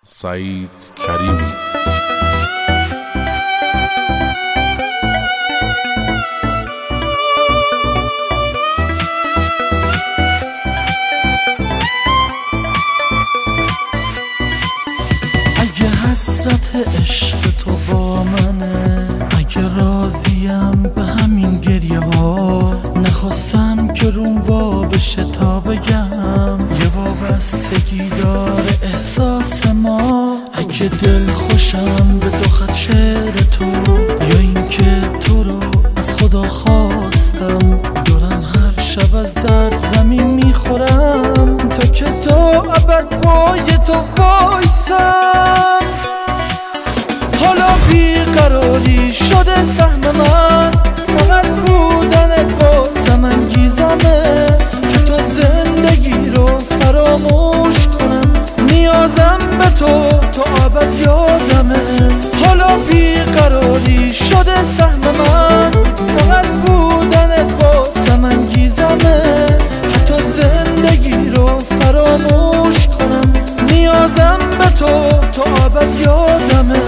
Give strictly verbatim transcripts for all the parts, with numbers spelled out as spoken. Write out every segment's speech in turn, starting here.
سعید کریمی. اگه حسرت عشق تو با منه، اگه راضیم به همین گریه ها، نخواستم که روم وا بشه تا بگم یه وابستگی داره احساس ما. اگه دل خوشم به دو خط شعر تو، یا این که تو رو از خدا خواستم، دارم هر شب از درد زمین میخورم تا که تو ابد پای تو وایسم. حالا بیقراری شده سهم من، فقط بودنت بازم انگیزمه که تو زندگی رو فراموش کنم. نیازم به تو تا ابد یادمه. حالا بیقراری شده سهم من، فقط بودنت بازم انگیزمه حتی زندگی رو فراموش کنم. نیازم به تو تا ابد یادمه.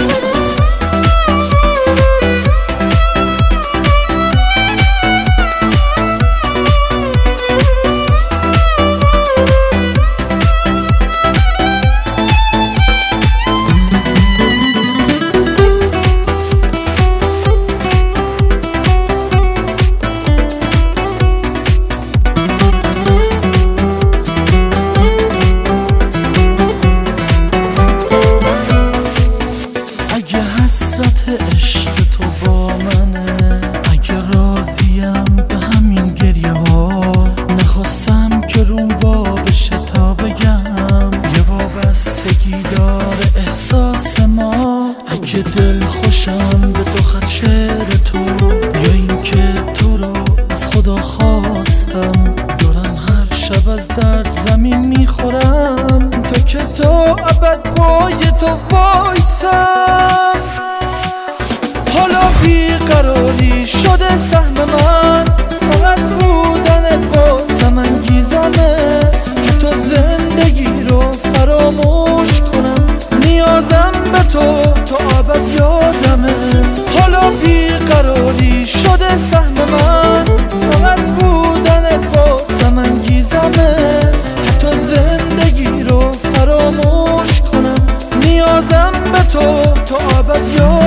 اگه حسرت عشق تو با منه، اگه راضیم به همین گریه ها، نخواستم که روم وا بشه تا بگم یه وابستگی داره احساس ما. اگه دل خوشم به دو خط شعر تو، یا این که تو رو از خدا خواستم، دارم هر شب از درد زمین میخورم تا که تو ابد پای تو وایسم. حالا بیقراری شده سهم من، فقط بودنت بازم انگیزمه حتی زندگی رو فراموش کنم. نیازم به تو تا ابد یادمه. حالا بیقراری شده سهم من، فقط بودنت بازم انگیزمه حتی زندگی رو فراموش کنم. نیازم به تو تا ابد یادمه.